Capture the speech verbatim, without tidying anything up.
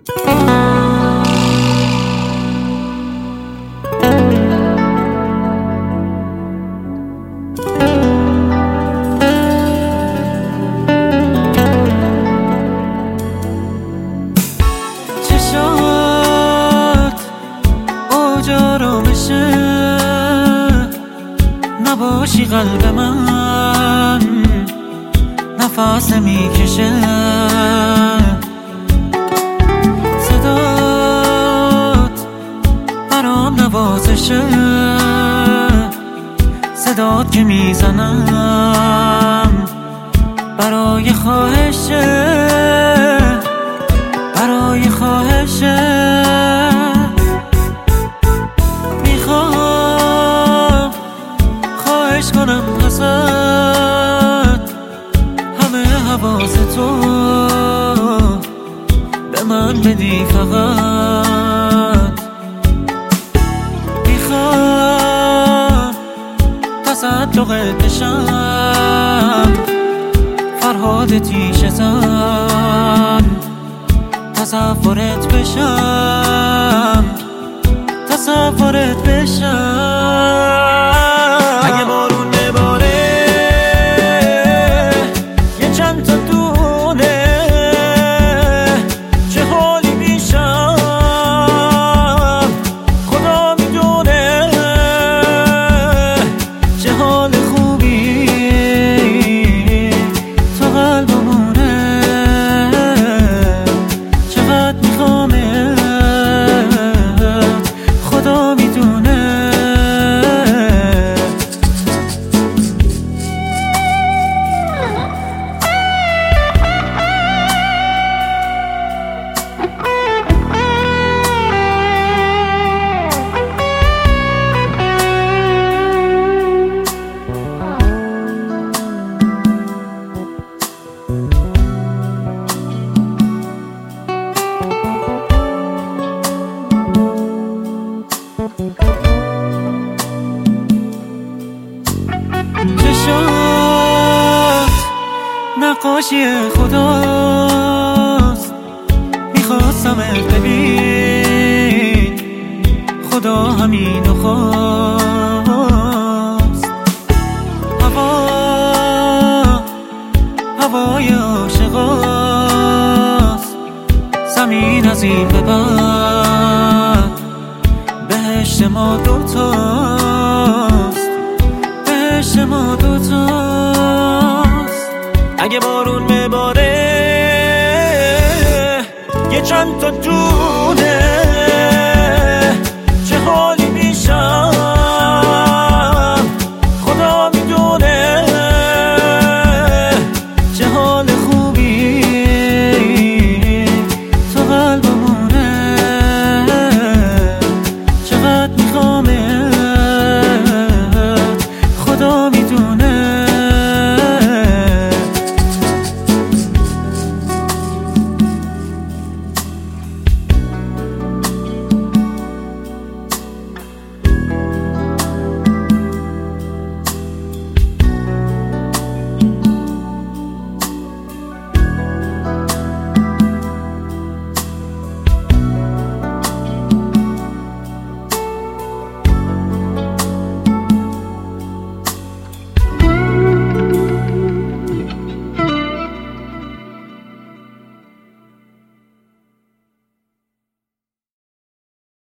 چشات اوجا رو بشه نباشی قلب من نفس میکشه صدات برام نوازشه صدات که میزنم برای خواهشه برای خواهشه میخوام خواهش کنم ازت همه حواس تو به من بدی فقط میخوام تصدقت بشم فرهاد تیشه زن تصورت بشم تصورت بشم اگه بارون بباره یه چند تا دونه چه حالی میشم خدا میدونه چه حال خوبی تو قلبمونه چقدر میخوامت خدا میدونه چشات نقاشی خداست میخواستمت ببین خدا همینو خواست هوا هوای عاشقاست زمین از این به بعد بهشت ما دوتاست بهشت ما دوتاست اگه بارون بباره یه چند تا دونه